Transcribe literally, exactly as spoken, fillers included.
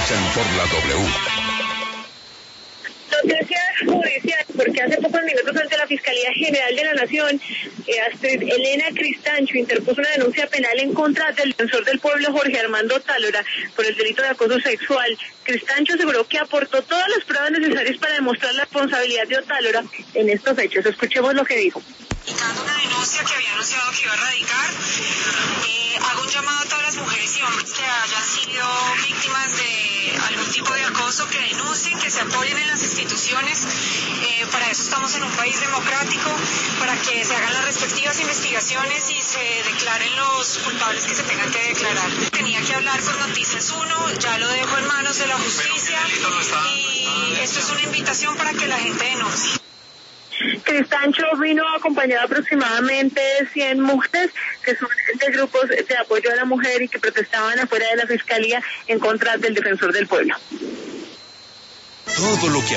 Pasen por la W. Noticias judiciales, porque hace pocos minutos ante la Fiscalía General de la Nación, eh, Astrid Elena Cristancho interpuso una denuncia penal en contra del defensor del pueblo Jorge Armando Tálora por el delito de acoso sexual. Cristancho aseguró que aportó todas las pruebas necesarias para demostrar la responsabilidad de Otálora en estos hechos. Escuchemos lo que dijo. Una denuncia que había anunciado que iba a radicar. Eh, hago un llamado a todas las mujeres y hombres que hayan sido víctimas de algún tipo de acoso, que denuncien, que se apoyen en las instituciones. Eh, para eso estamos en un país democrático, para que se hagan las respectivas investigaciones y se declaren los culpables que se tengan que declarar. Tenía que hablar con Noticias uno, ya lo dejo en manos de la justicia y esto es una invitación para que la gente denuncie. Cristancho vino acompañado aproximadamente de cien mujeres que son de grupos de apoyo a la mujer y que protestaban afuera de la Fiscalía en contra del defensor del pueblo. Todo lo que